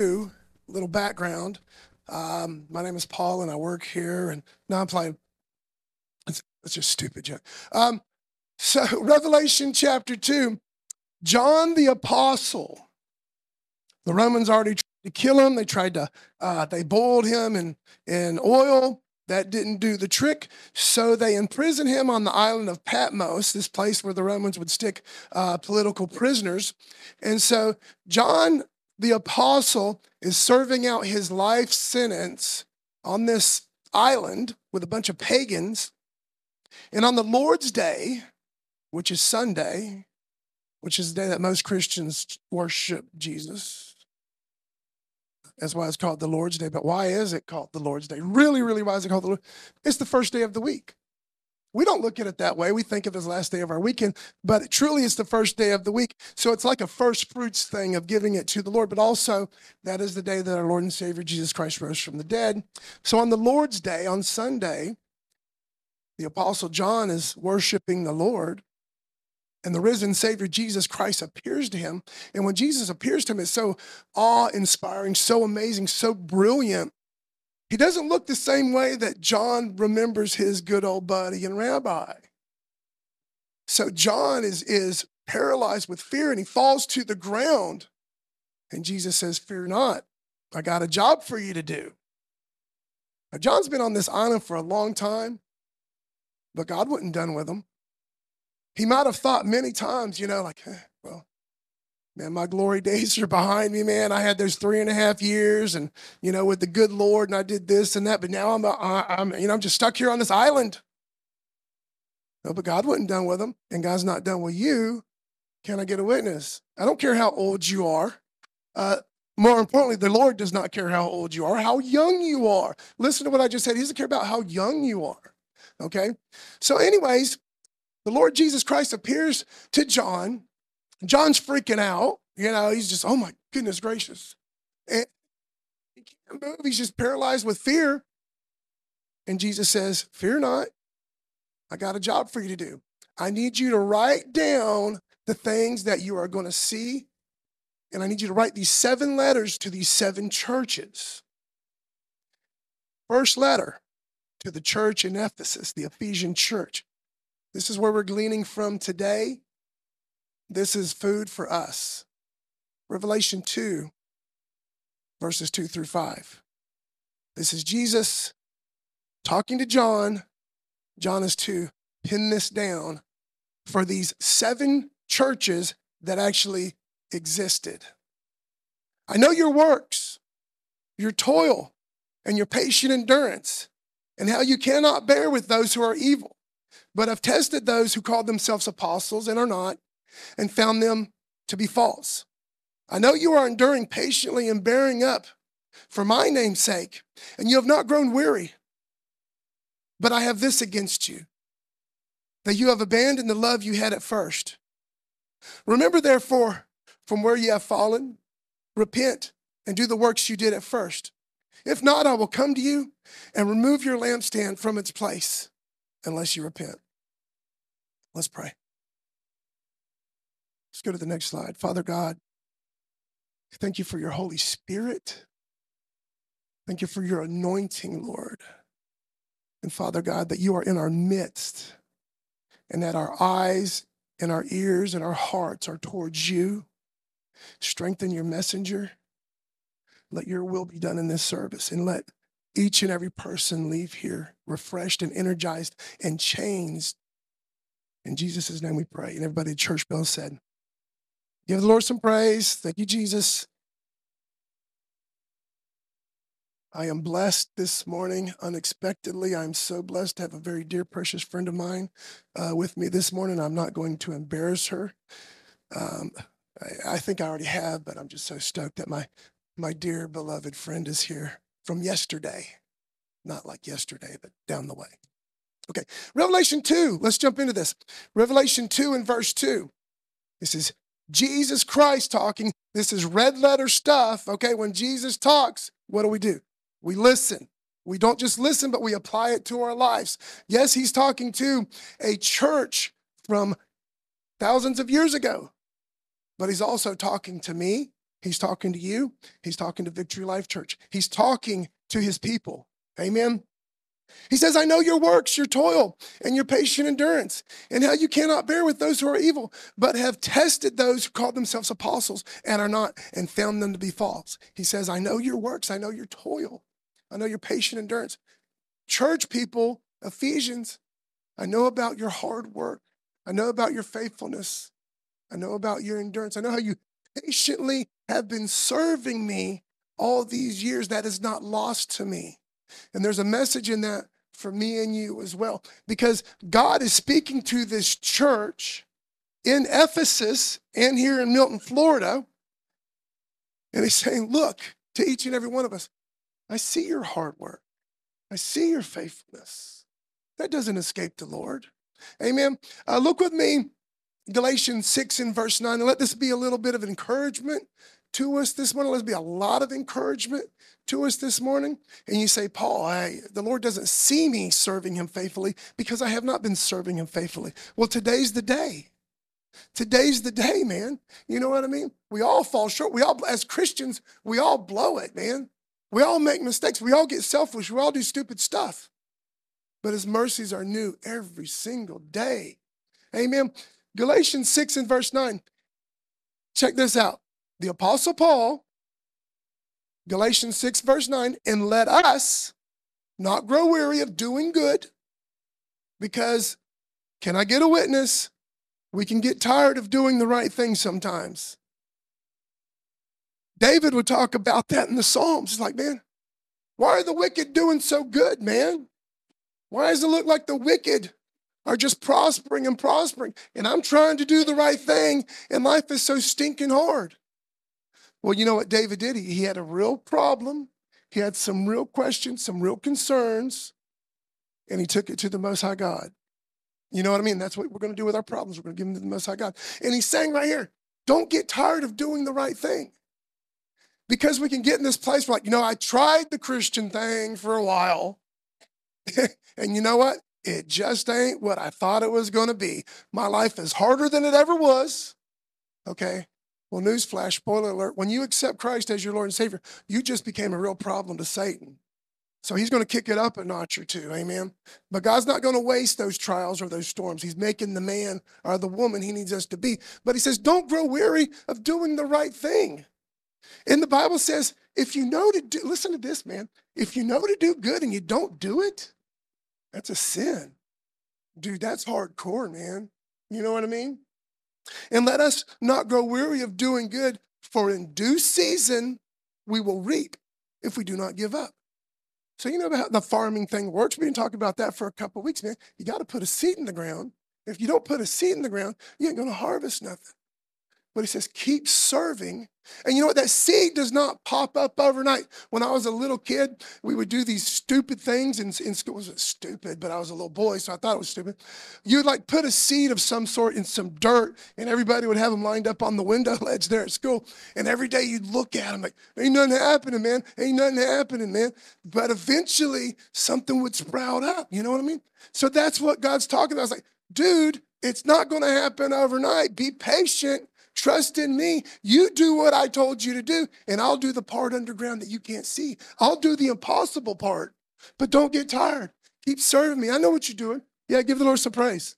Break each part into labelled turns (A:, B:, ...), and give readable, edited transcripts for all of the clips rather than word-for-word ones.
A: Little background. My name is Paul, and I work here. And no, I'm playing. It's just stupid joke. So Revelation chapter 2, John the Apostle. The Romans already tried to kill him. They tried to. They boiled him in oil. That didn't do the trick. So they imprisoned him on the island of Patmos, this place where the Romans would stick political prisoners. And so John the Apostle is serving out his life sentence on this island with a bunch of pagans. And on the Lord's Day, which is Sunday, which is the day that most Christians worship Jesus. That's why it's called the Lord's Day. But why is it called the Lord's Day? Really, why is it called the Lord? It's the first day of the week. We don't look at it that way. We think of it as the last day of our weekend, but truly it's the first day of the week. So it's like a first fruits thing of giving it to the Lord, but also that is the day that our Lord and Savior Jesus Christ rose from the dead. So on the Lord's Day, on Sunday, the Apostle John is worshiping the Lord, and the risen Savior Jesus Christ appears to him. And when Jesus appears to him, it's so awe-inspiring, so amazing, so brilliant. He doesn't look the same way that John remembers his good old buddy and rabbi. So John is paralyzed with fear, and he falls to the ground. And Jesus says, "Fear not, I got a job for you to do." Now, John's been on this island for a long time, but God wasn't done with him. He might have thought many times, well, man, my glory days are behind me, man. I had those 3.5 years and, with the good Lord, and I did this and that, but now I'm just stuck here on this island. No, but God wasn't done with him, and God's not done with you. Can I get a witness? I don't care how old you are. More importantly, the Lord does not care how old you are, how young you are. Listen to what I just said. He doesn't care about how young you are, okay? So anyways, the Lord Jesus Christ appears to John. John's freaking out. He's just, oh my goodness gracious. And he can't move. He's just paralyzed with fear. And Jesus says, "Fear not. I got a job for you to do. I need you to write down the things that you are going to see. And I need you to write these 7 letters to these 7 churches." First letter to the church in Ephesus, the Ephesian church. This is where we're gleaning from today. This is food for us. Revelation 2, verses 2 through 5. This is Jesus talking to John. John is to pin this down for these 7 churches that actually existed. "I know your works, your toil, and your patient endurance, and how you cannot bear with those who are evil, but have tested those who call themselves apostles and are not, and found them to be false. I know you are enduring patiently and bearing up for my name's sake, and you have not grown weary. But I have this against you, that you have abandoned the love you had at first. Remember, therefore, from where you have fallen, repent and do the works you did at first. If not, I will come to you and remove your lampstand from its place unless you repent." Let's pray. Let's go to the next slide. Father God, thank you for your Holy Spirit. Thank you for your anointing, Lord. And Father God, that you are in our midst and that our eyes and our ears and our hearts are towards you. Strengthen your messenger. Let your will be done in this service, and let each and every person leave here refreshed and energized and changed. In Jesus' name we pray. And everybody at Church Bell said, give the Lord some praise. Thank you, Jesus. I am blessed this morning unexpectedly. I'm so blessed to have a very dear, precious friend of mine with me this morning. I'm not going to embarrass her. I think I already have, but I'm just so stoked that my dear, beloved friend is here from yesterday. Not like yesterday, but down the way. Okay, Revelation 2. Let's jump into this. Revelation 2 and verse 2. This is Jesus Christ talking. This is red letter stuff, okay? When Jesus talks, what do? We listen. We don't just listen, but we apply it to our lives. Yes, he's talking to a church from thousands of years ago, but he's also talking to me. He's talking to you. He's talking to Victory Life Church. He's talking to his people. Amen. He says, I know your works, your toil, and your patient endurance, and how you cannot bear with those who are evil, but have tested those who call themselves apostles and are not, and found them to be false. He says, I know your works, I know your toil, I know your patient endurance. Church people, Ephesians, I know about your hard work. I know about your faithfulness. I know about your endurance. I know how you patiently have been serving me all these years. That is not lost to me. And there's a message in that for me and you as well, because God is speaking to this church in Ephesus and here in Milton, Florida. And he's saying, look, to each and every one of us, I see your hard work. I see your faithfulness. That doesn't escape the Lord. Amen. Look with me, Galatians 6 and verse 9, and let this be a little bit of encouragement to us this morning. Let's be a lot of encouragement to us this morning. And you say, Paul, the Lord doesn't see me serving him faithfully because I have not been serving him faithfully. Well, today's the day. Today's the day, man. You know what I mean? We all fall short. We all, as Christians, we all blow it, man. We all make mistakes. We all get selfish. We all do stupid stuff. But his mercies are new every single day. Amen. Galatians 6 and verse 9. Check this out. The Apostle Paul, Galatians 6 verse 9, and let us not grow weary of doing good, because, can I get a witness? We can get tired of doing the right thing sometimes. David would talk about that in the Psalms. He's like, man, why are the wicked doing so good, man? Why does it look like the wicked are just prospering and prospering? And I'm trying to do the right thing, and life is so stinking hard. Well, you know what David did? He had a real problem. He had some real questions, some real concerns, and he took it to the Most High God. You know what I mean? That's what we're going to do with our problems. We're going to give them to the Most High God. And he's saying right here, don't get tired of doing the right thing. Because we can get in this place where, like, I tried the Christian thing for a while. And you know what? It just ain't what I thought it was going to be. My life is harder than it ever was. Okay? Well, newsflash, spoiler alert, when you accept Christ as your Lord and Savior, you just became a real problem to Satan. So he's going to kick it up a notch or two, amen? But God's not going to waste those trials or those storms. He's making the man or the woman he needs us to be. But he says, don't grow weary of doing the right thing. And the Bible says, if you know to do, listen to this, man. If you know to do good and you don't do it, that's a sin. Dude, that's hardcore, man. You know what I mean? And let us not grow weary of doing good, for in due season we will reap if we do not give up. So you know about how the farming thing works? We've been talking about that for a couple of weeks, man. You got to put a seed in the ground. If you don't put a seed in the ground, you ain't going to harvest nothing. But he says, keep serving. And you know what? That seed does not pop up overnight. When I was a little kid, we would do these stupid things in school. It wasn't stupid, but I was a little boy, so I thought it was stupid. You'd like put a seed of some sort in some dirt, and everybody would have them lined up on the window ledge there at school. And every day you'd look at them like, ain't nothing happening, man. Ain't nothing happening, man. But eventually something would sprout up. You know what I mean? So that's what God's talking about. I was like, dude, it's not going to happen overnight. Be patient. Trust in me. You do what I told you to do, and I'll do the part underground that you can't see. I'll do the impossible part, but don't get tired. Keep serving me. I know what you're doing. Yeah, give the Lord some praise.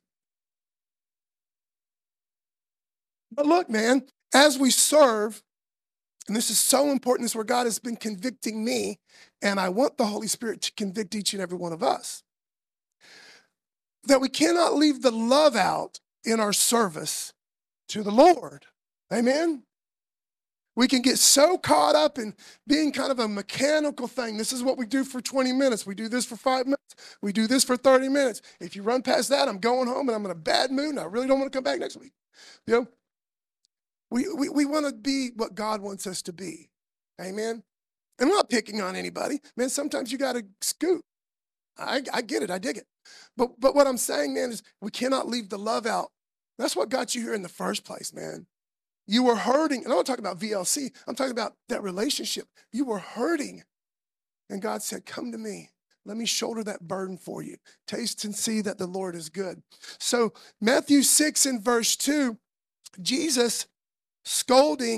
A: But look, man, as we serve, and this is so important, this is where God has been convicting me, and I want the Holy Spirit to convict each and every one of us, that we cannot leave the love out in our service to the Lord. Amen? We can get so caught up in being kind of a mechanical thing. This is what we do for 20 minutes. We do this for 5 minutes. We do this for 30 minutes. If you run past that, I'm going home and I'm in a bad mood and I really don't want to come back next week. You know, we want to be what God wants us to be. Amen? And I'm not picking on anybody. Man, sometimes you got to scoot. I get it. I dig it. But what I'm saying, man, is we cannot leave the love out. That's what got you here in the first place, man. You were hurting. And I'm not talking about VLC. I'm talking about that relationship. You were hurting. And God said, come to me. Let me shoulder that burden for you. Taste and see that the Lord is good. So Matthew 6 and verse 2, Jesus scolding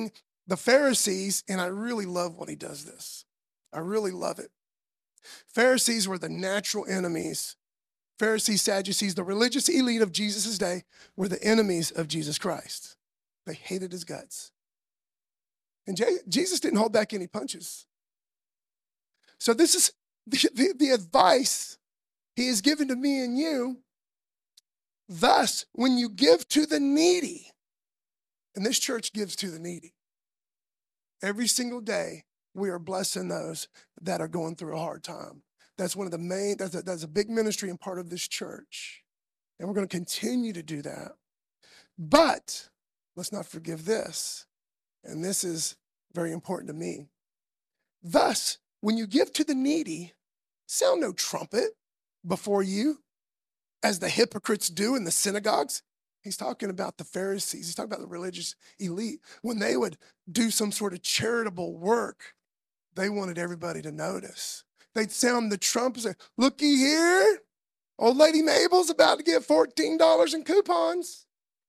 A: The Pharisees, and I really love when he does this. I really love it. Pharisees were the natural enemies. Pharisees, Sadducees, the religious elite of Jesus' day were the enemies of Jesus Christ. They hated his guts. And Jesus didn't hold back any punches. So this is the advice he has given to me and you. Thus, when you give to the needy, and this church gives to the needy, every single day we are blessing those that are going through a hard time. That's one of the main, that's a big ministry and part of this church. And we're going to continue to do that. But let's not forgive this. And this is very important to me. Thus, when you give to the needy, sound no trumpet before you, as the hypocrites do in the synagogues. He's talking about the Pharisees. He's talking about the religious elite. When they would do some sort of charitable work, they wanted everybody to notice. They'd sound the trumpet and say, looky here, old lady Mabel's about to get $14 in coupons.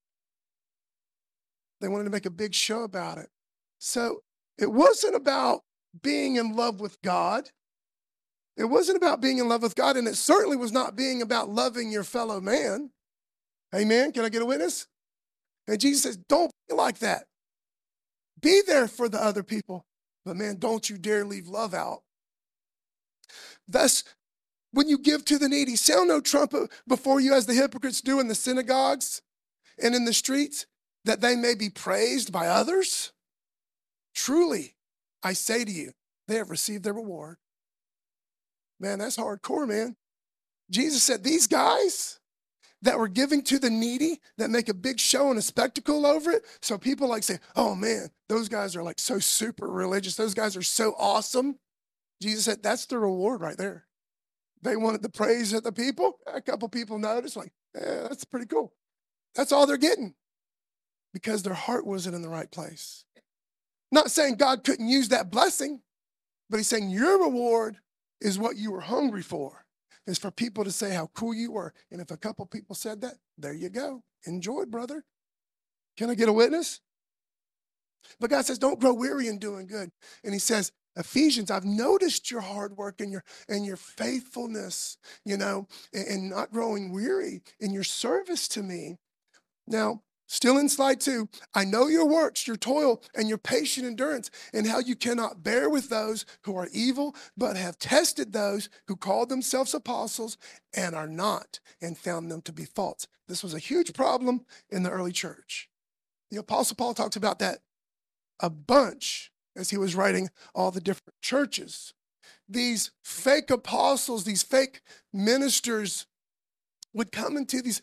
A: They wanted to make a big show about it. So it wasn't about being in love with God. It wasn't about being in love with God, and it certainly was not being about loving your fellow man. Amen? Can I get a witness? And Jesus says, don't be like that. Be there for the other people, but man, don't you dare leave love out. Thus, when you give to the needy, sound no trumpet before you as the hypocrites do in the synagogues and in the streets, that they may be praised by others. Truly, I say to you, they have received their reward. Man, that's hardcore, man. Jesus said these guys that were giving to the needy, that make a big show and a spectacle over it, so people like say, oh man, those guys are like so super religious. Those guys are so awesome. Jesus said that's the reward right there. They wanted the praise of the people. A couple people noticed, like, that's pretty cool. That's all they're getting because their heart wasn't in the right place. Not saying God couldn't use that blessing, but he's saying your reward is what you were hungry for, is for people to say how cool you were. And if a couple people said that, there you go. Enjoy, brother. Can I get a witness? But God says, don't grow weary in doing good. And he says, Ephesians, I've noticed your hard work and your faithfulness, and not growing weary in your service to me. Now, still in slide 2, I know your works, your toil, and your patient endurance, and how you cannot bear with those who are evil, but have tested those who call themselves apostles and are not, and found them to be false. This was a huge problem in the early church. The Apostle Paul talks about that a bunch as he was writing all the different churches. These fake apostles, these fake ministers would come into these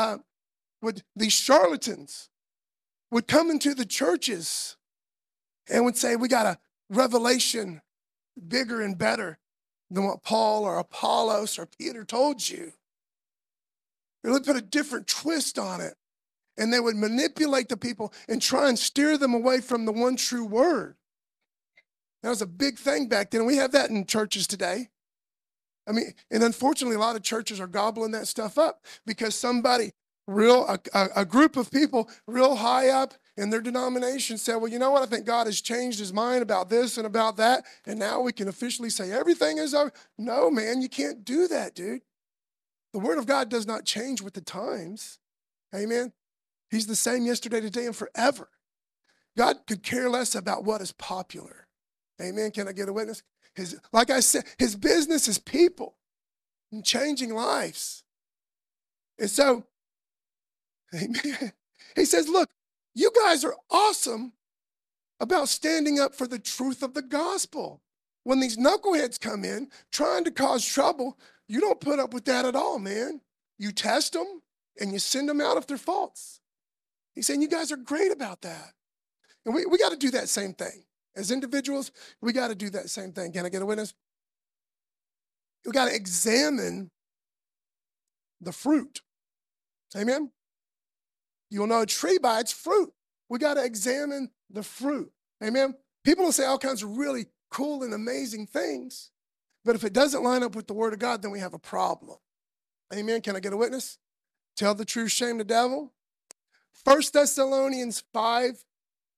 A: charlatans would come into the churches and would say, we got a revelation bigger and better than what Paul or Apollos or Peter told you. They would put a different twist on it. And they would manipulate the people and try and steer them away from the one true word. That was a big thing back then. We have that in churches today. I mean, and unfortunately, a lot of churches are gobbling that stuff up because somebody, a group of people real high up in their denomination said, well, you know what? I think God has changed his mind about this and about that. And now we can officially say everything is over. No, man, you can't do that, dude. The word of God does not change with the times. Amen. He's the same yesterday, today, and forever. God could care less about what is popular. Amen. Can I get a witness? Like I said, his business is people and changing lives. And so, amen. He says, look, you guys are awesome about standing up for the truth of the gospel. When these knuckleheads come in trying to cause trouble, you don't put up with that at all, man. You test them and you send them out if they're false. He's saying you guys are great about that. And we got to do that same thing. As individuals, we got to do that same thing. Can I get a witness? We got to examine the fruit. Amen? You'll know a tree by its fruit. We got to examine the fruit. Amen? People will say all kinds of really cool and amazing things, but if it doesn't line up with the word of God, then we have a problem. Amen? Can I get a witness? Tell the truth, shame the devil. 1 Thessalonians 5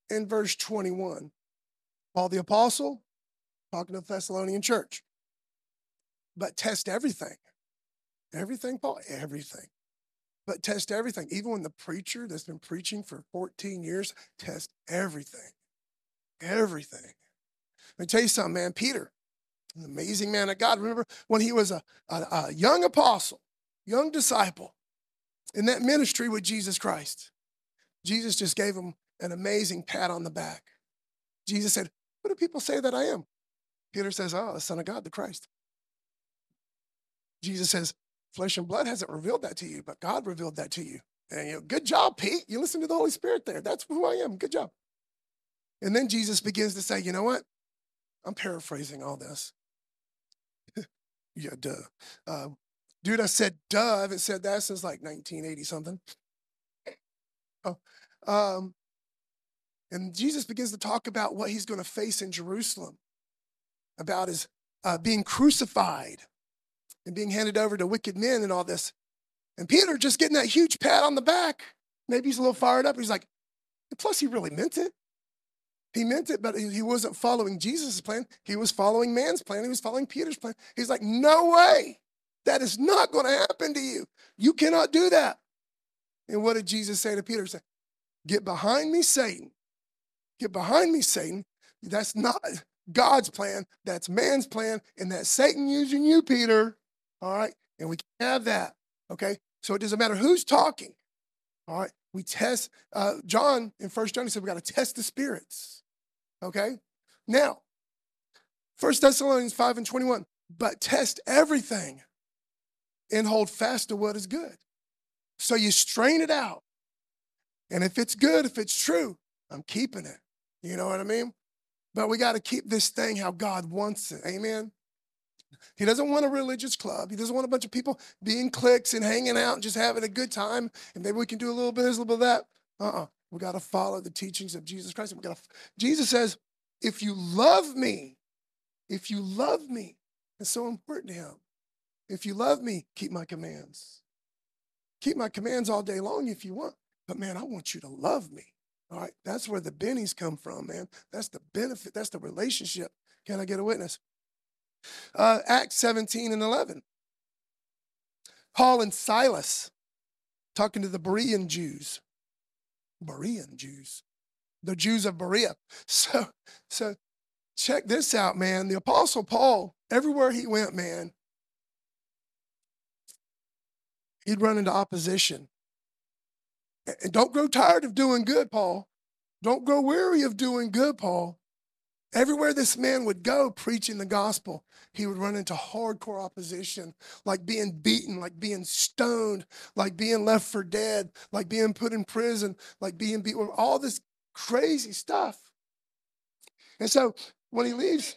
A: in verse 21. Paul the Apostle, talking to the Thessalonian church. But test everything. Everything, Paul? Everything. But test everything. Even when the preacher that's been preaching for 14 years, test everything. Everything. Let me tell you something, man. Peter, an amazing man of God. Remember when he was a young apostle, young disciple in that ministry with Jesus Christ. Jesus just gave him an amazing pat on the back. Jesus said, "What do people say that I am?" Peter says, "Oh, the Son of God, the Christ." Jesus says, "Flesh and blood hasn't revealed that to you, but God revealed that to you." And good job, Pete. You listen to the Holy Spirit there. That's who I am. Good job. And then Jesus begins to say, you know what? I'm paraphrasing all this. Yeah, duh. Dude, I said duh. I haven't said that since like 1980 something. Oh, and Jesus begins to talk about what he's going to face in Jerusalem, about his being crucified and being handed over to wicked men and all this. And Peter just getting that huge pat on the back. Maybe he's a little fired up. He's like, plus he really meant it. He meant it, but he wasn't following Jesus' plan. He was following man's plan. He was following Peter's plan. He's like, no way. That is not going to happen to you. You cannot do that. And what did Jesus say to Peter? He said, get behind me, Satan. Get behind me, Satan. That's not God's plan. That's man's plan. And that's Satan using you, Peter. All right? And we can have that. Okay? So it doesn't matter who's talking. All right? We test. John, in 1 John, he said we got to test the spirits. Okay? Now, 1 Thessalonians 5:21. But test everything and hold fast to what is good. So you strain it out. And if it's good, if it's true, I'm keeping it. You know what I mean? But we got to keep this thing how God wants it. Amen? He doesn't want a religious club. He doesn't want a bunch of people being cliques and hanging out and just having a good time. And maybe we can do a little bit of this, a little bit of that. We got to follow the teachings of Jesus Christ. Jesus says, if you love me, it's so important to him. If you love me, keep my commands. Keep my commands all day long if you want. But man, I want you to love me. All right, that's where the bennies come from, man. That's the benefit. That's the relationship. Can I get a witness? Acts 17:11. Paul and Silas talking to the Berean Jews. The Jews of Berea. So check this out, man. The Apostle Paul, everywhere he went, man, he'd run into opposition. And don't grow tired of doing good, Paul. Don't grow weary of doing good, Paul. Everywhere this man would go preaching the gospel, he would run into hardcore opposition, like being beaten, like being stoned, like being left for dead, like being put in prison, like being beat, all this crazy stuff. And so when he leaves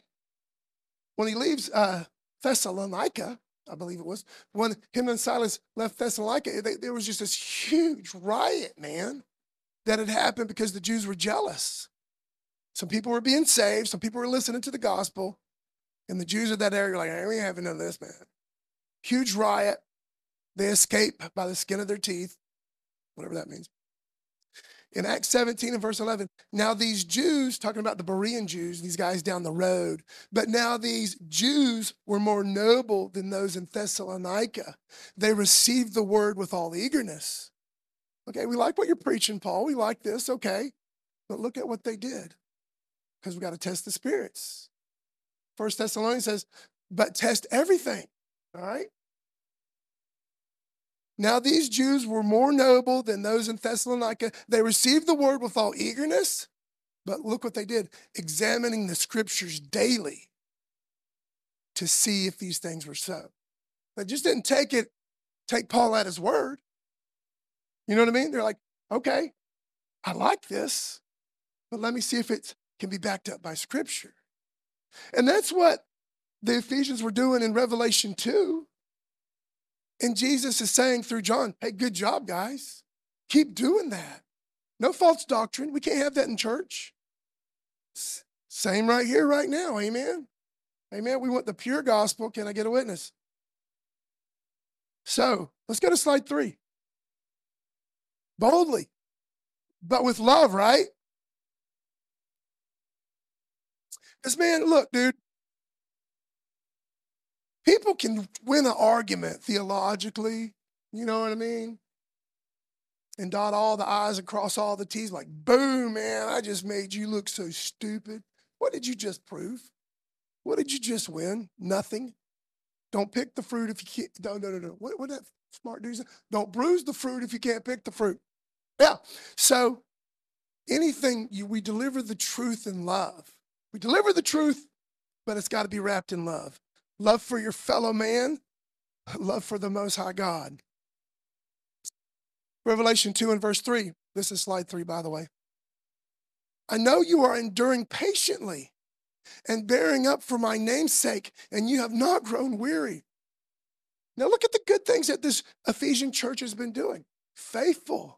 A: Thessalonica, I believe it was, when him and Silas left Thessalonica, there was just this huge riot, man, that had happened because the Jews were jealous. Some people were being saved. Some people were listening to the gospel. And the Jews of that area were like, hey, we ain't having none of this, man. Huge riot. They escape by the skin of their teeth, whatever that means. In Acts 17 and verse 11, now these Jews, talking about the Berean Jews, these guys down the road, but now these Jews were more noble than those in Thessalonica. They received the word with all eagerness. Okay, we like what you're preaching, Paul. We like this, okay. But look at what they did. Because we got to test the spirits. 1 Thessalonians says, but test everything, all right? Now these Jews were more noble than those in Thessalonica. They received the word with all eagerness, but look what they did, examining the scriptures daily to see if these things were so. They just didn't take Paul at his word. You know what I mean? They're like, okay, I like this, but let me see if it can be backed up by scripture. And that's what the Ephesians were doing in Revelation 2. And Jesus is saying through John, hey, good job, guys. Keep doing that. No false doctrine. We can't have that in church. Same right here, right now. Amen. Amen. We want the pure gospel. Can I get a witness? So let's go to slide 3. Boldly, but with love, right? Because, man, look, dude, people can win an argument theologically, you know what I mean? And dot all the I's and cross all the T's, like, boom, man, I just made you look so stupid. What did you just prove? What did you just win? Nothing. Don't pick the fruit if you can't. No. What that smart dude say? Don't bruise the fruit if you can't pick the fruit. Yeah. So we deliver the truth in love. We deliver the truth, but it's got to be wrapped in love. Love for your fellow man, love for the Most High God. Revelation 2 and verse 3. This is slide 3, by the way. I know you are enduring patiently and bearing up for my name's sake, and you have not grown weary. Now look at the good things that this Ephesian church has been doing. Faithful,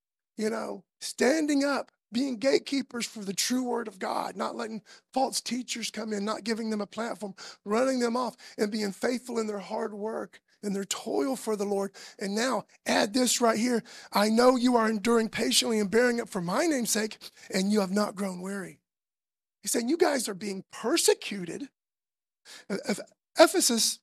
A: standing up, being gatekeepers for the true word of God, not letting false teachers come in, not giving them a platform, running them off, and being faithful in their hard work and their toil for the Lord. And now add this right here. I know you are enduring patiently and bearing up for my name's sake, and you have not grown weary. He's saying you guys are being persecuted. Ephesus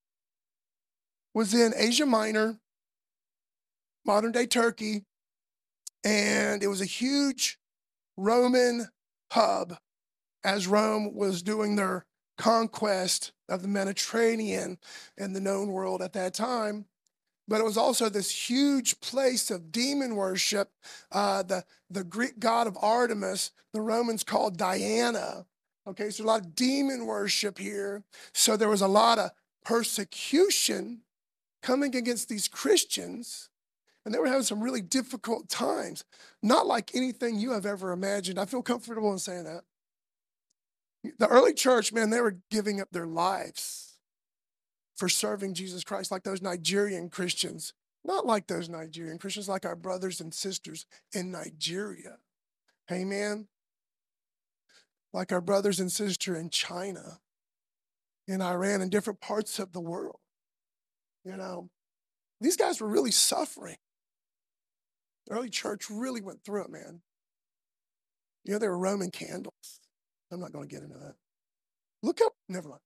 A: was in Asia Minor, modern day Turkey, and it was a huge Roman hub as Rome was doing their conquest of the Mediterranean and the known world at that time. But it was also this huge place of demon worship. The Greek god of Artemis, the Romans called Diana. Okay, so a lot of demon worship here. So there was a lot of persecution coming against these Christians, and they were having some really difficult times, not like anything you have ever imagined. I feel comfortable in saying that. The early church, man, they were giving up their lives for serving Jesus Christ, like those Nigerian Christians. Not like those Nigerian Christians, like our brothers and sisters in Nigeria. Amen. Like our brothers and sisters in China, in Iran, and different parts of the world. These guys were really suffering. The early church really went through it, man. There were Roman candles. I'm not going to get into that. Look up, never mind.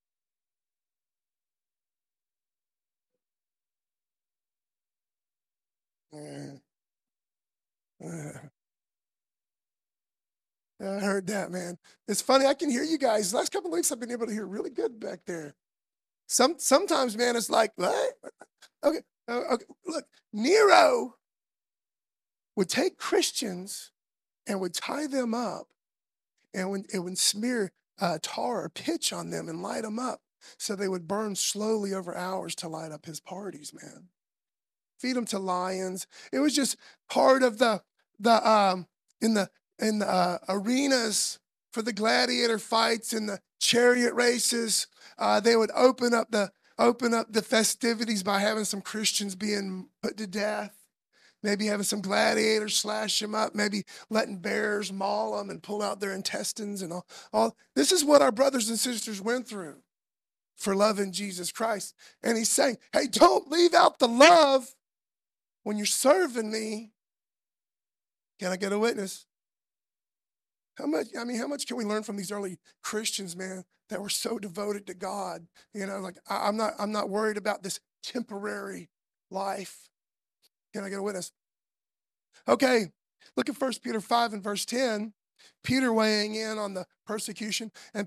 A: I heard that, man. It's funny. I can hear you guys. The last couple of weeks, I've been able to hear really good back there. Sometimes, man, it's like, what? Okay. Look, Nero would take Christians and would tie them up and would smear tar or pitch on them and light them up so they would burn slowly over hours to light up his parties, man. Feed them to lions. It was just part of in the arenas for the gladiator fights and the chariot races. They would open up the festivities by having some Christians being put to death. Maybe having some gladiators slash them up, maybe letting bears maul them and pull out their intestines and all. This is what our brothers and sisters went through for loving Jesus Christ. And he's saying, hey, don't leave out the love when you're serving me. Can I get a witness? How much can we learn from these early Christians, man, that were so devoted to God? I'm not worried about this temporary life. Can I get a witness? Okay, look at 1 Peter 5 and verse 10. Peter weighing in on the persecution. And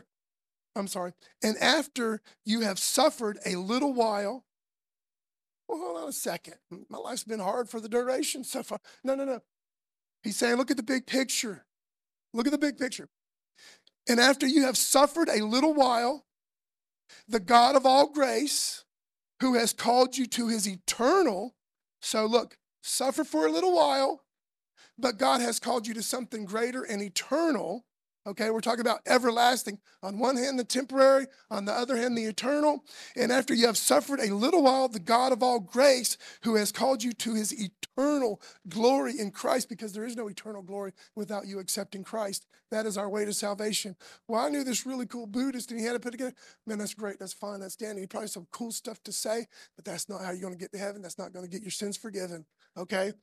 A: after you have suffered a little while, well, hold on a second. My life's been hard for the duration so far. No. He's saying, look at the big picture. Look at the big picture. And after you have suffered a little while, the God of all grace, who has called you to his eternal. So look, suffer for a little while, but God has called you to something greater and eternal. Okay, we're talking about everlasting. On one hand, the temporary, on the other hand, the eternal. And after you have suffered a little while, the God of all grace, who has called you to his eternal glory in Christ, because there is no eternal glory without you accepting Christ. That is our way to salvation. Well, I knew this really cool Buddhist and he had it put together. Man, that's great. That's fine. That's dandy. He probably has some cool stuff to say, but that's not how you're going to get to heaven. That's not going to get your sins forgiven. Okay?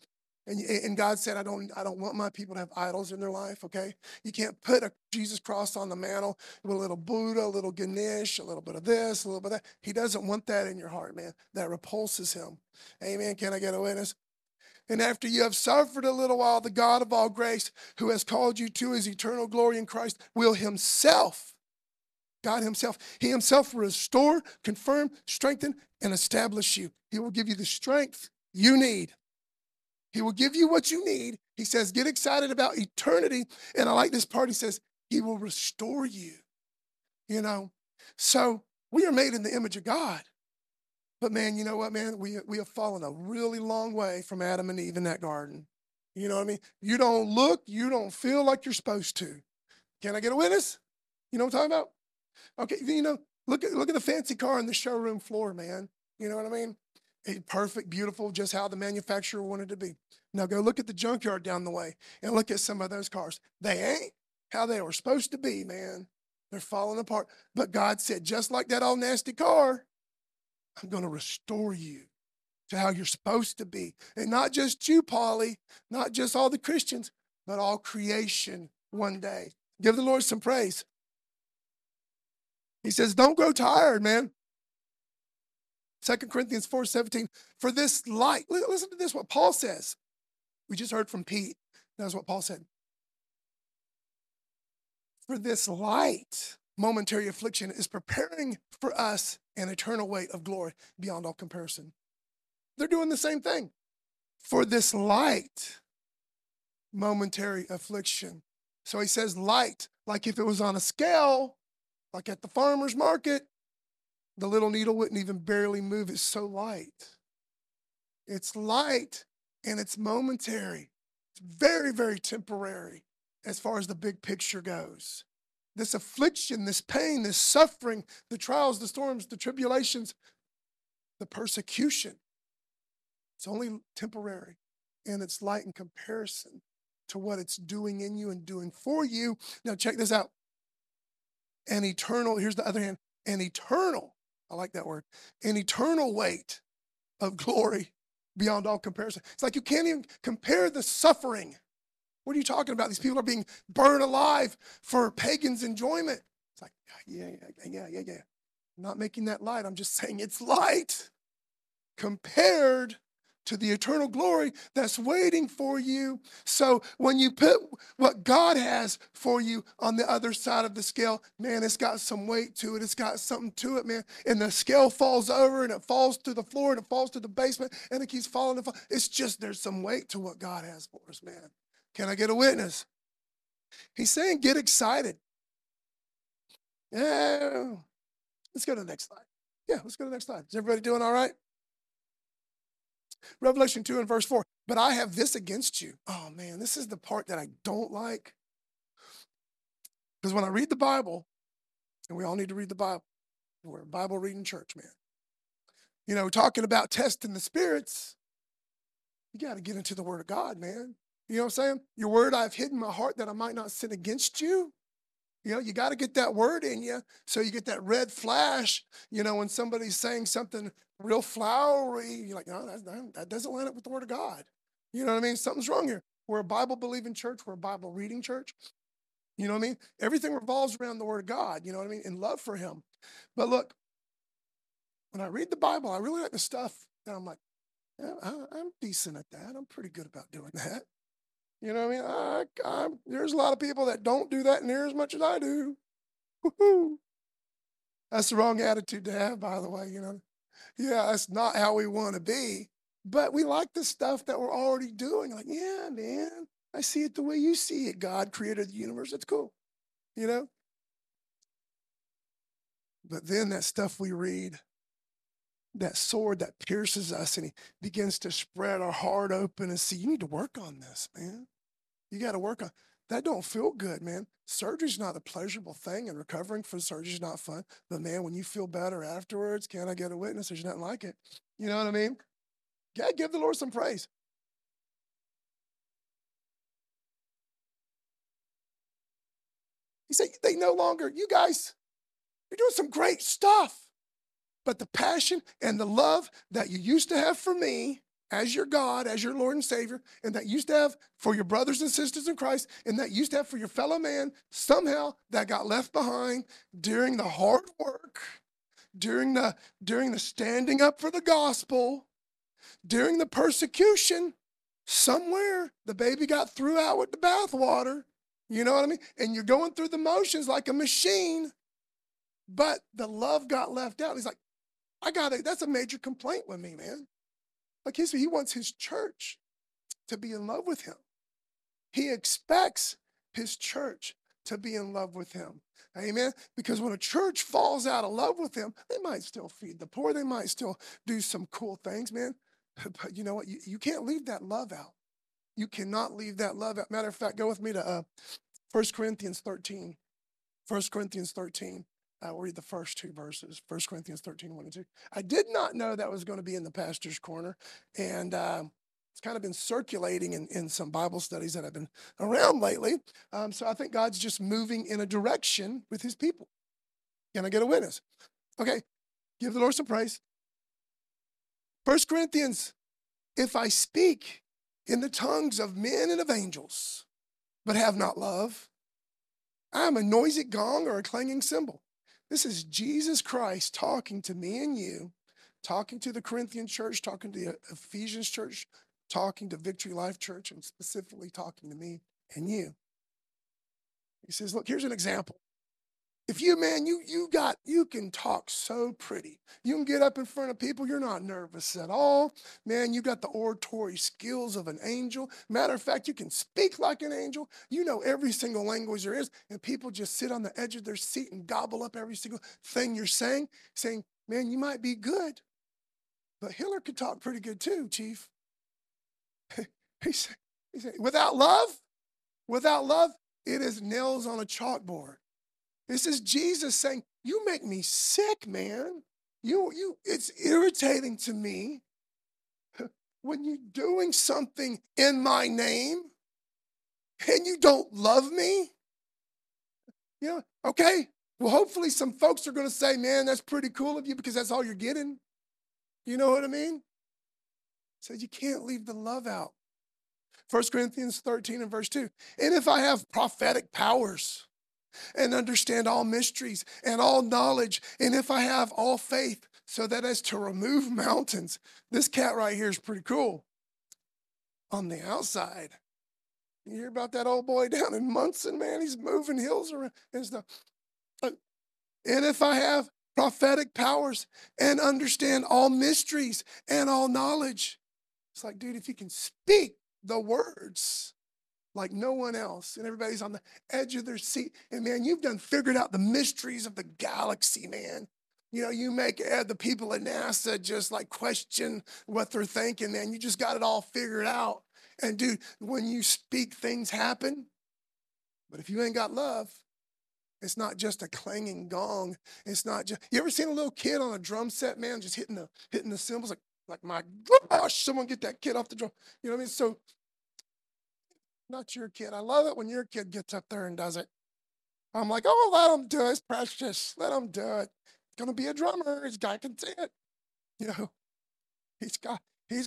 A: And God said, I don't want my people to have idols in their life, okay? You can't put a Jesus cross on the mantle with a little Buddha, a little Ganesh, a little bit of this, a little bit of that. He doesn't want that in your heart, man. That repulses him. Amen. Can I get a witness? And after you have suffered a little while, the God of all grace, who has called you to his eternal glory in Christ, will himself, God himself, he himself will restore, confirm, strengthen, and establish you. He will give you the strength you need. He will give you what you need. He says, get excited about eternity. And I like this part. He says, he will restore you. You know, so we are made in the image of God. But man, you know what, man? We have fallen a really long way from Adam and Eve in that garden. You know what I mean? You don't look, you don't feel like you're supposed to. Can I get a witness? You know what I'm talking about? Okay, you know, look at the fancy car on the showroom floor, man. You know what I mean? Perfect, beautiful, just how the manufacturer wanted it to be. Now go look at the junkyard down the way and look at some of those cars. They ain't how they were supposed to be, man. They're falling apart. But God said, just like that old nasty car, I'm going to restore you to how you're supposed to be. And not just you, Polly, not just all the Christians, but all creation one day. Give the Lord some praise. He says, don't grow tired, man. 2 Corinthians 4:17, for this light, listen to this, what Paul says. We just heard from Pete. That's what Paul said. For this light, momentary affliction is preparing for us an eternal weight of glory beyond all comparison. They're doing the same thing. For this light, momentary affliction. So he says light, like if it was on a scale, like at the farmer's market, the little needle wouldn't even barely move. It's so light. It's light and it's momentary. It's very, very temporary as far as the big picture goes. This affliction, this pain, this suffering, the trials, the storms, the tribulations, the persecution, it's only temporary and it's light in comparison to what it's doing in you and doing for you. Now, check this out. An eternal, here's the other hand, an eternal, I like that word, an eternal weight of glory beyond all comparison. It's like you can't even compare the suffering. What are you talking about? These people are being burned alive for pagans' enjoyment. It's like, yeah. I'm not making that light. I'm just saying it's light compared to the eternal glory that's waiting for you. So when you put what God has for you on the other side of the scale, man, it's got some weight to it. It's got something to it, man. And the scale falls over and it falls to the floor and it falls to the basement and it keeps falling. It's just there's some weight to what God has for us, man. Can I get a witness? He's saying get excited. Yeah. Let's go to the next slide. Yeah, let's go to the next slide. Is everybody doing all right? Revelation 2 and verse 4. But I have this against you. Oh, man, this is the part that I don't like. Because when I read the Bible, and we all need to read the Bible, we're a Bible reading church, man. You know, talking about testing the spirits, you got to get into the Word of God, man. You know what I'm saying? Your word I've hidden in my heart that I might not sin against you. You know, you got to get that word in you so you get that red flash, you know, when somebody's saying something real flowery, you're like, no, that doesn't line up with the word of God. You know what I mean? Something's wrong here. We're a Bible-believing church. We're a Bible-reading church. You know what I mean? Everything revolves around the word of God, you know what I mean? And love for him. But look, when I read the Bible, I really like the stuff that I'm like, yeah, I'm decent at that. I'm pretty good about doing that. You know what I mean? There's a lot of people that don't do that near as much as I do. Woo-hoo. That's the wrong attitude to have, by the way, you know. Yeah, that's not how we want to be. But we like the stuff that we're already doing. Like, yeah, man, I see it the way you see it. God created the universe. That's cool, you know. But then that stuff we read, that sword that pierces us and he begins to spread our heart open and see, you need to work on this, man. You got to work on that. Don't feel good, man. Surgery's not a pleasurable thing, and recovering from surgery's not fun. But man, when you feel better afterwards, can I get a witness? There's nothing like it. You know what I mean? Yeah, give the Lord some praise. He said, they no longer, you guys, you're doing some great stuff. But the passion and the love that you used to have for me, as your God, as your Lord and Savior, and that you used to have for your brothers and sisters in Christ, and that you used to have for your fellow man, somehow that got left behind during the hard work, during the standing up for the gospel, during the persecution. Somewhere the baby got threw out with the bathwater. You know what I mean? And you're going through the motions like a machine, but the love got left out. He's like, that's a major complaint with me, man. Like he wants his church to be in love with him. He expects his church to be in love with him. Amen? Because when a church falls out of love with him, they might still feed the poor. They might still do some cool things, man. But you know what? You can't leave that love out. You cannot leave that love out. Matter of fact, go with me to 1 Corinthians 13. 1 Corinthians 13. We'll read the first two verses. 1 Corinthians 13, 1 and 2. I did not know that was going to be in the pastor's corner. And it's kind of been circulating in some Bible studies that have been around lately. So I think God's just moving in a direction with his people. Can I get a witness? Okay, give the Lord some praise. 1 Corinthians, if I speak in the tongues of men and of angels, but have not love, I am a noisy gong or a clanging cymbal. This is Jesus Christ talking to me and you, talking to the Corinthian church, talking to the Ephesians church, talking to Victory Life Church, and specifically talking to me and you. He says, look, here's an example. If you, man, you can talk so pretty. You can get up in front of people. You're not nervous at all. Man, you got the oratory skills of an angel. Matter of fact, you can speak like an angel. You know every single language there is. And people just sit on the edge of their seat and gobble up every single thing you're saying, man, you might be good. But Hitler could talk pretty good too, Chief. he said, without love, it is nails on a chalkboard. This is Jesus saying, you make me sick, man. It's irritating to me when you're doing something in my name and you don't love me. You know, okay, well, hopefully some folks are going to say, man, that's pretty cool of you because that's all you're getting. You know what I mean? So you can't leave the love out. 1 Corinthians 13 and verse 2. And if I have prophetic powers and understand all mysteries and all knowledge, and if I have all faith so that as to remove mountains. This cat right here is pretty cool. On the outside, you hear about that old boy down in Munson, man? He's moving hills around and stuff. And if I have prophetic powers and understand all mysteries and all knowledge, it's like, dude, if you can speak the words like no one else, and everybody's on the edge of their seat. And man, you've done figured out the mysteries of the galaxy, man. You know, you make the people at NASA just like question what they're thinking, man. You just got it all figured out. And dude, when you speak, things happen. But if you ain't got love, it's not just a clanging gong. It's not just, you ever seen a little kid on a drum set, man, just hitting the cymbals like my gosh, someone get that kid off the drum. You know what I mean? So, not your kid. I love it when your kid gets up there and does it. I'm like, oh, let him do it. It's precious. Let him do it. He's going to be a drummer. His guy can see it. You know, he's got.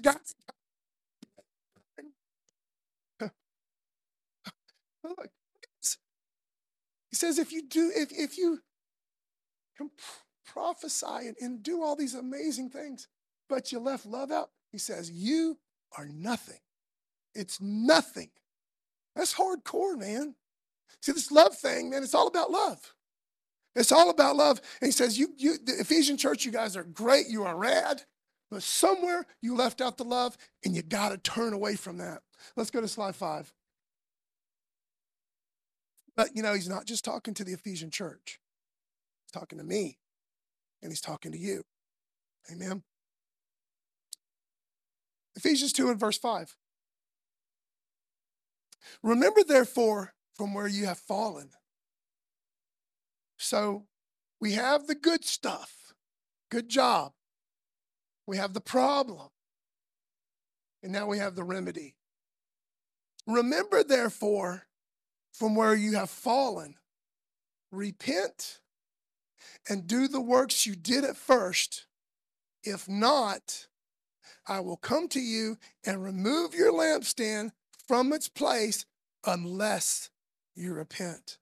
A: Look, he says, if you can prophesy and do all these amazing things, but you left love out, he says, you are nothing. It's nothing. That's hardcore, man. See, this love thing, man, it's all about love. It's all about love. And he says, the Ephesian church, you guys are great. You are rad. But somewhere you left out the love, and you got to turn away from that. Let's go to slide 5. But, you know, he's not just talking to the Ephesian church. He's talking to me, and he's talking to you. Amen. Ephesians 2 and verse 5. Remember, therefore, from where you have fallen. So we have the good stuff. Good job. We have the problem. And now we have the remedy. Remember, therefore, from where you have fallen. Repent and do the works you did at first. If not, I will come to you and remove your lampstand from its place unless you repent.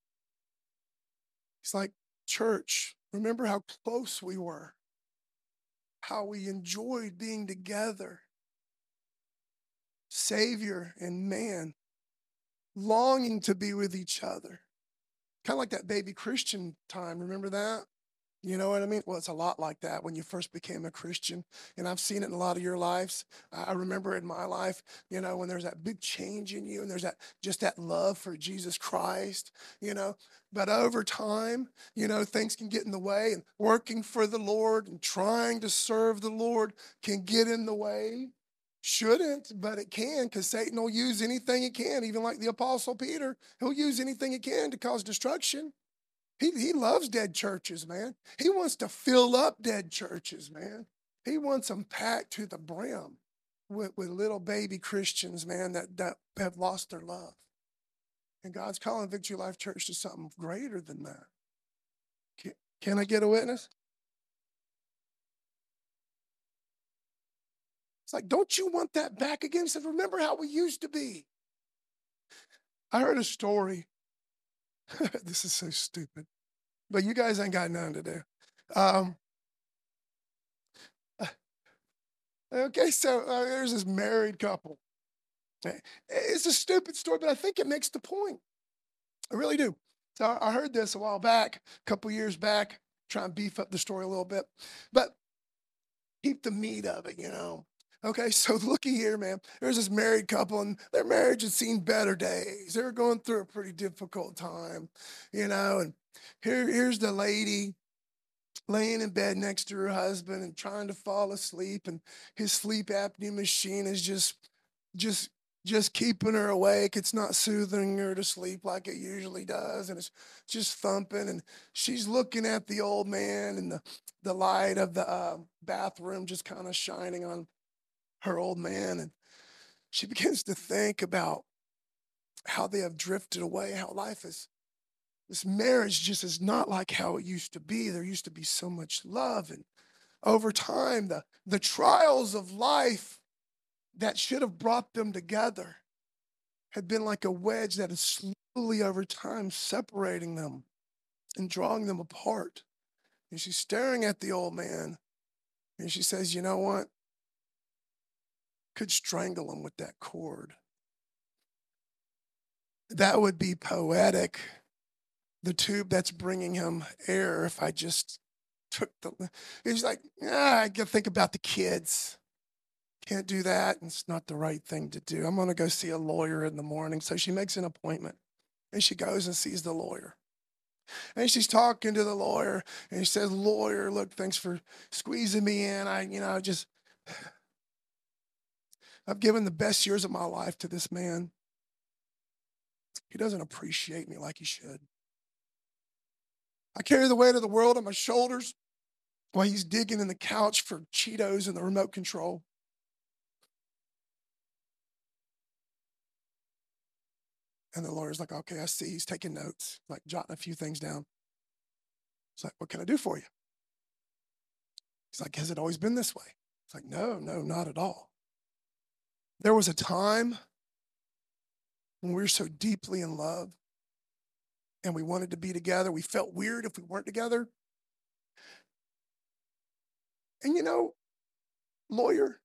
A: It's like, church, remember how close we were, how we enjoyed being together. Savior and man longing to be with each other. Kind of like that baby Christian time. Remember that? You know what I mean? Well, it's a lot like that when you first became a Christian. And I've seen it in a lot of your lives. I remember in my life, when there's that big change in you and there's just that love for Jesus Christ, you know. But over time, things can get in the way, and working for the Lord and trying to serve the Lord can get in the way. Shouldn't, but it can, because Satan will use anything he can, even like the Apostle Peter. He'll use anything he can to cause destruction. He loves dead churches, man. He wants to fill up dead churches, man. He wants them packed to the brim with little baby Christians, man, that have lost their love. And God's calling Victory Life Church to something greater than that. Can I get a witness? It's like, don't you want that back again? He said, remember how we used to be. I heard a story. This is so stupid, but you guys ain't got nothing to do. Okay, so there's this married couple. It's a stupid story, but I think it makes the point. I really do. So I heard this a while back, a couple years back, try and beef up the story a little bit, but keep the meat of it, Okay, so looky here, man. There's this married couple, and their marriage had seen better days. They were going through a pretty difficult time, and here's the lady laying in bed next to her husband and trying to fall asleep, and his sleep apnea machine is just keeping her awake. It's not soothing her to sleep like it usually does, and it's just thumping, and she's looking at the old man, and the light of the bathroom just kind of shining on her old man, and she begins to think about how they have drifted away, how this marriage just is not like how it used to be. There used to be so much love, and over time, the trials of life that should have brought them together had been like a wedge that is slowly over time separating them and drawing them apart. And she's staring at the old man, and she says, you know what? Could strangle him with that cord. That would be poetic. The tube that's bringing him air, if I just took he's like, I gotta think about the kids. Can't do that. It's not the right thing to do. I'm going to go see a lawyer in the morning. So she makes an appointment, and she goes and sees the lawyer. And she's talking to the lawyer, and he says, lawyer, look, thanks for squeezing me in. I've given the best years of my life to this man. He doesn't appreciate me like he should. I carry the weight of the world on my shoulders while he's digging in the couch for Cheetos and the remote control. And the lawyer's like, okay, I see. He's taking notes, like jotting a few things down. It's like, what can I do for you? He's like, has it always been this way? It's like, no, not at all. There was a time when we were so deeply in love and we wanted to be together. We felt weird if we weren't together. And lawyer,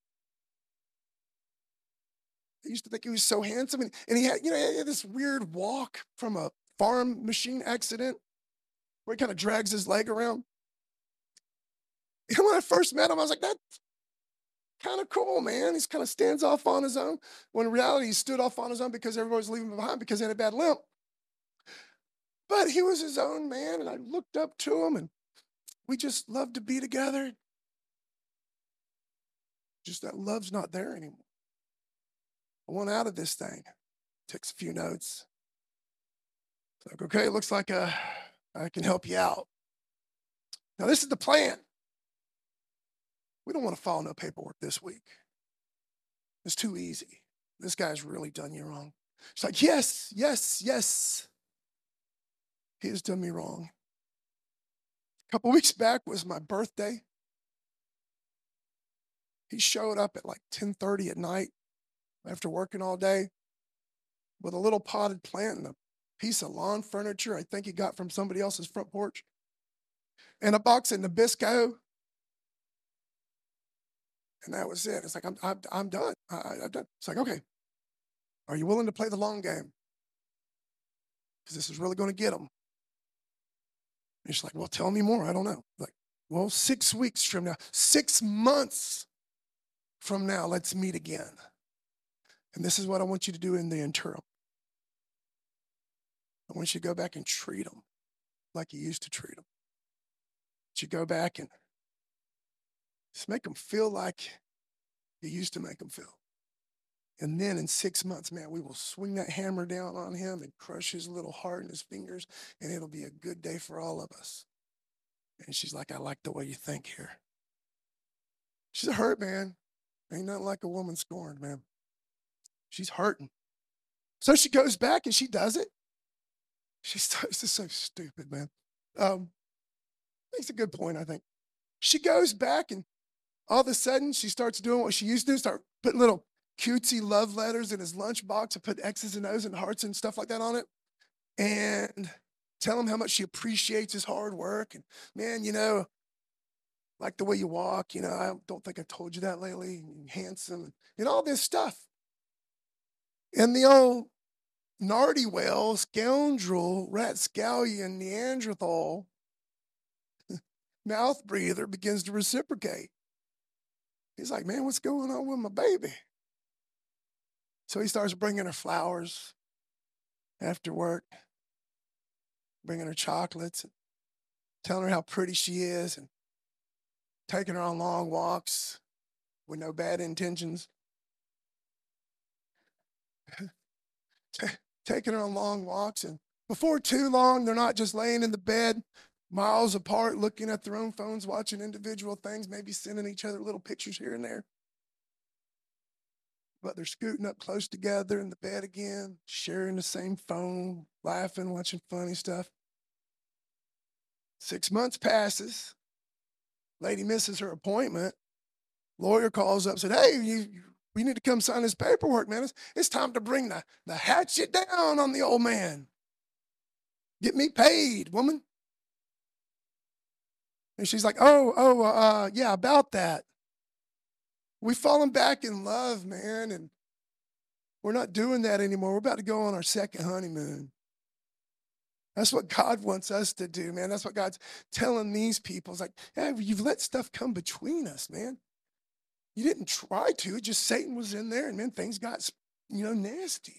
A: I used to think he was so handsome. And he had this weird walk from a farm machine accident where he kind of drags his leg around. And when I first met him, I was like, that's kind of cool, man. He's kind of stands off on his own. When in reality, he stood off on his own because everybody was leaving him behind because he had a bad limp. But he was his own man, and I looked up to him, and we just loved to be together. Just that love's not there anymore. I want out of this thing. Takes a few notes. It's like, okay, it looks like I can help you out. Now, this is the plan. We don't want to file no paperwork this week. It's too easy. This guy's really done you wrong. It's like, yes. He has done me wrong. A couple weeks back was my birthday. He showed up at like 10:30 at night after working all day with a little potted plant and a piece of lawn furniture I think he got from somebody else's front porch and a box of Nabisco, and that was it. It's like, I'm done. I'm done. It's like, okay, are you willing to play the long game? Because this is really going to get them. And she's like, well, tell me more. I don't know. Like, well, 6 weeks from now, 6 months from now, let's meet again. And this is what I want you to do in the interim. I want you to go back and treat them like you used to treat them. You go back and just make them feel like you used to make them feel. And then in 6 months, man, we will swing that hammer down on him and crush his little heart and his fingers, and it'll be a good day for all of us. And she's like, I like the way you think here. She's hurt, man. Ain't nothing like a woman scorned, man. She's hurting. So she goes back and she does it. This is so stupid, man. Makes a good point, I think. She goes back and all of a sudden she starts doing what she used to do, start putting little cutesy love letters in his lunchbox and put X's and O's and hearts and stuff like that on it. And tell him how much she appreciates his hard work. And man, like the way you walk, I don't think I told you that lately. You're handsome and all this stuff. And the old nardy whale, scoundrel, rapscallion, Neanderthal, mouth breather begins to reciprocate. He's like, man, what's going on with my baby? So he starts bringing her flowers after work, bringing her chocolates, and telling her how pretty she is, and taking her on long walks with no bad intentions. Taking her on long walks, and before too long, they're not just laying in the bed miles apart, looking at their own phones, watching individual things, maybe sending each other little pictures here and there. But they're scooting up close together in the bed again, sharing the same phone, laughing, watching funny stuff. 6 months passes. Lady misses her appointment. Lawyer calls up, said, hey, we need to come sign this paperwork, man. It's time to bring the hatchet down on the old man. Get me paid, woman. And she's like, yeah, about that. We've fallen back in love, man, and we're not doing that anymore. We're about to go on our second honeymoon. That's what God wants us to do, man. That's what God's telling these people. It's like, hey, you've let stuff come between us, man. You didn't try to. Just Satan was in there, and man, things got, nasty.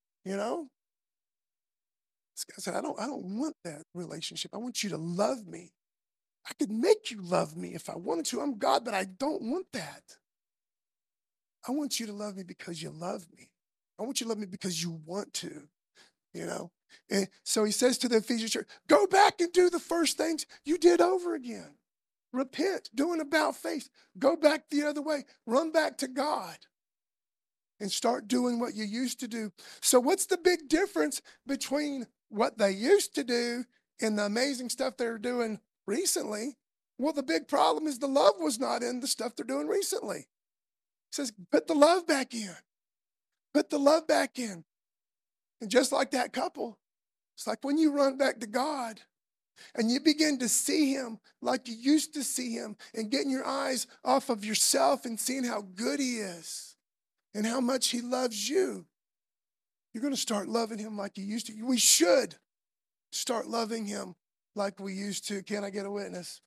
A: This guy said, I don't want that relationship. I want you to love me. I could make you love me if I wanted to. I'm God, but I don't want that. I want you to love me because you love me. I want you to love me because you want to, And so he says to the Ephesian church, go back and do the first things you did over again. Repent, do an about face. Go back the other way. Run back to God and start doing what you used to do. So what's the big difference between what they used to do and the amazing stuff they're doing recently? Well, the big problem is the love was not in the stuff they're doing recently. He says, put the love back in. Put the love back in. And just like that couple, it's like when you run back to God and you begin to see him like you used to see him and getting your eyes off of yourself and seeing how good he is and how much he loves you, you're going to start loving him like you used to. We should start loving him like we used to. Can I get a witness?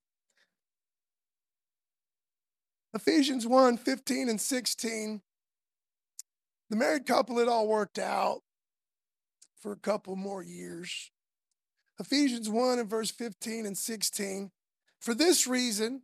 A: Ephesians 1:15 and 16. The married couple, it all worked out for a couple more years. Ephesians 1 and verse 15 and 16. For this reason,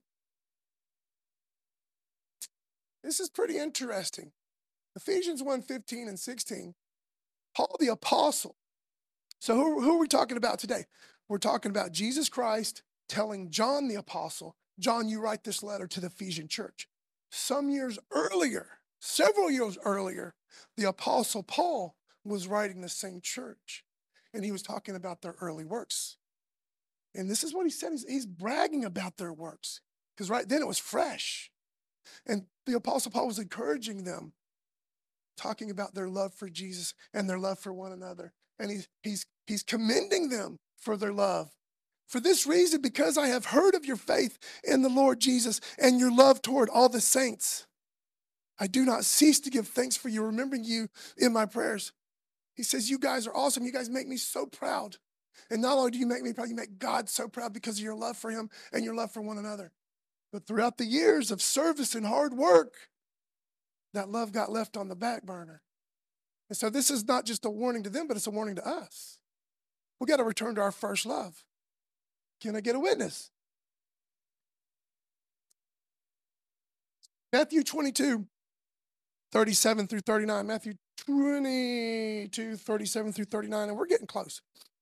A: this is pretty interesting. Ephesians 1:15 and 16. Paul the apostle. So who are we talking about today? We're talking about Jesus Christ telling John the apostle, John, you write this letter to the Ephesian church. Some years earlier, several years earlier, the apostle Paul was writing the same church, and he was talking about their early works. And this is what he said. He's bragging about their works, because right then it was fresh. And the Apostle Paul was encouraging them, talking about their love for Jesus and their love for one another. And he's commending them for their love. For this reason, because I have heard of your faith in the Lord Jesus and your love toward all the saints, I do not cease to give thanks for you, remembering you in my prayers. He says, you guys are awesome. You guys make me so proud. And not only do you make me proud, you make God so proud because of your love for him and your love for one another. But throughout the years of service and hard work, that love got left on the back burner. And so this is not just a warning to them, but it's a warning to us. We got to return to our first love. Can I get a witness? Matthew 22, 37 through 39. Matthew 22, 37 through 39, and we're getting close.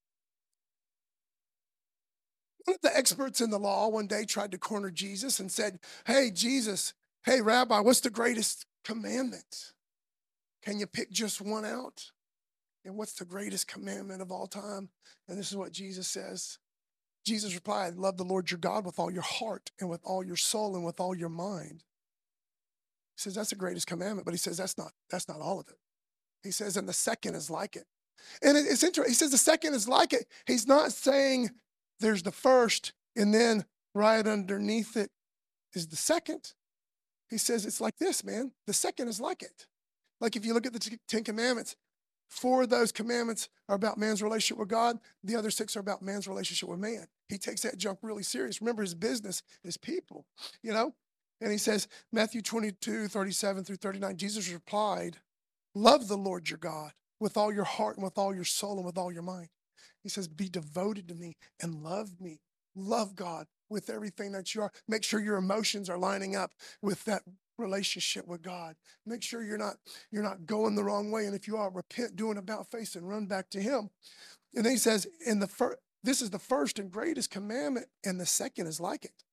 A: One of the experts in the law one day tried to corner Jesus and said, hey, Jesus, hey, Rabbi, what's the greatest commandment? Can you pick just one out? And what's the greatest commandment of all time? And this is what Jesus says. Jesus replied, love the Lord your God with all your heart and with all your soul and with all your mind. He says, that's the greatest commandment, but he says, that's not all of it. He says, and the second is like it. And it's interesting. He says the second is like it. He's not saying there's the first and then right underneath it is the second. He says it's like this, man. The second is like it. Like if you look at the Ten Commandments, 4 of those commandments are about man's relationship with God. The other 6 are about man's relationship with man. He takes that junk really serious. Remember, his business is people, you know? And he says, Matthew 22, 37 through 39, Jesus replied, love the Lord your God with all your heart and with all your soul and with all your mind. He says, be devoted to me and love me. Love God with everything that you are. Make sure your emotions are lining up with that relationship with God. Make sure you're not going the wrong way. And if you are, repent, do an about face, and run back to him. And then he says, this is the first and greatest commandment, and the second is like it.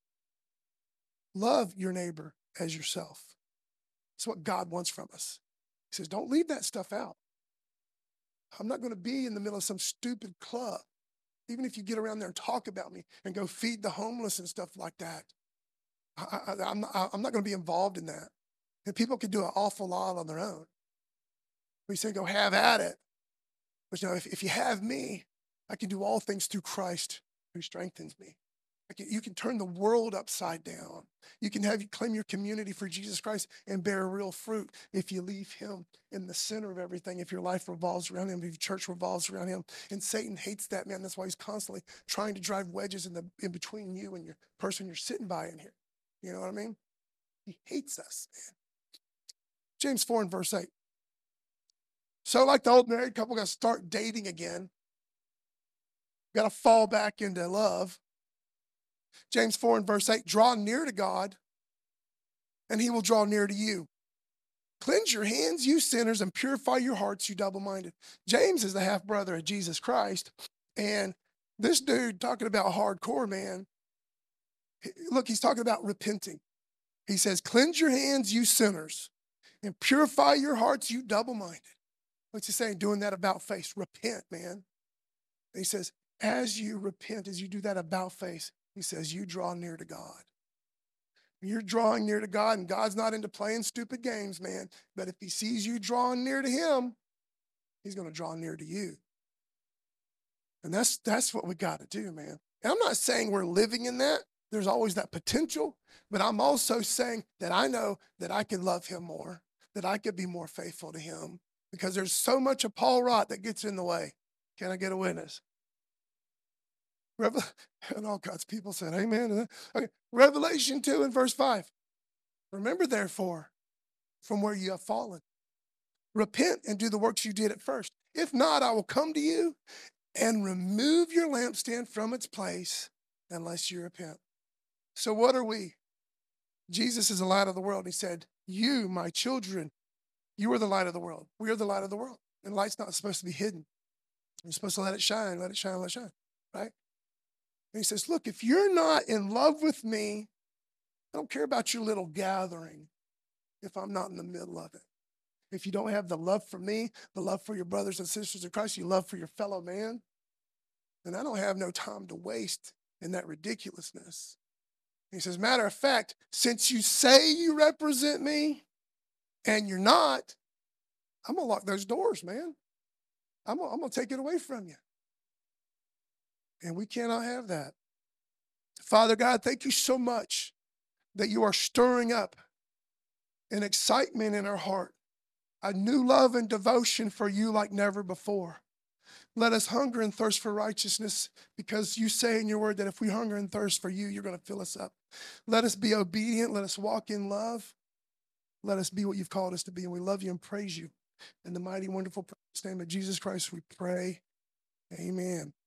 A: Love your neighbor as yourself. That's what God wants from us. He says, don't leave that stuff out. I'm not going to be in the middle of some stupid club, even if you get around there and talk about me and go feed the homeless and stuff like that. I'm not going to be involved in that. And people can do an awful lot on their own. We say, go have at it. But you know, if you have me, I can do all things through Christ who strengthens me. You can turn the world upside down. You can claim your community for Jesus Christ and bear real fruit if you leave him in the center of everything, if your life revolves around him, if your church revolves around him. And Satan hates that, man. That's why he's constantly trying to drive wedges in between you and your person you're sitting by in here. You know what I mean? He hates us, man. James 4 and verse 8. So like the old married couple, got to start dating again. Got to fall back into love. James 4 and verse 8, draw near to God, and he will draw near to you. Cleanse your hands, you sinners, and purify your hearts, you double-minded. James is the half-brother of Jesus Christ, and this dude talking about hardcore, man. Look, he's talking about repenting. He says, cleanse your hands, you sinners, and purify your hearts, you double-minded. What's he saying? Doing that about face. Repent, man. And he says, as you repent, as you do that about face, he says, you draw near to God. You're drawing near to God, and God's not into playing stupid games, man. But if he sees you drawing near to him, he's going to draw near to you. And that's what we got to do, man. And I'm not saying we're living in that. There's always that potential. But I'm also saying that I know that I can love him more, that I could be more faithful to him, because there's so much of Paul Rott that gets in the way. Can I get a witness? And all God's people said, amen. Okay. Revelation 2 and verse 5. Remember, therefore, from where you have fallen. Repent and do the works you did at first. If not, I will come to you and remove your lampstand from its place unless you repent. So what are we? Jesus is the light of the world. He said, you, my children, you are the light of the world. We are the light of the world. And light's not supposed to be hidden. You're supposed to let it shine, let it shine, let it shine, right? And he says, look, if you're not in love with me, I don't care about your little gathering if I'm not in the middle of it. If you don't have the love for me, the love for your brothers and sisters in Christ, your love for your fellow man, then I don't have no time to waste in that ridiculousness. He says, matter of fact, since you say you represent me and you're not, I'm going to lock those doors, man. I'm going to take it away from you. And we cannot have that. Father God, thank you so much that you are stirring up an excitement in our heart, a new love and devotion for you like never before. Let us hunger and thirst for righteousness, because you say in your word that if we hunger and thirst for you, you're going to fill us up. Let us be obedient. Let us walk in love. Let us be what you've called us to be. And we love you and praise you. In the mighty, wonderful name of Jesus Christ, we pray. Amen.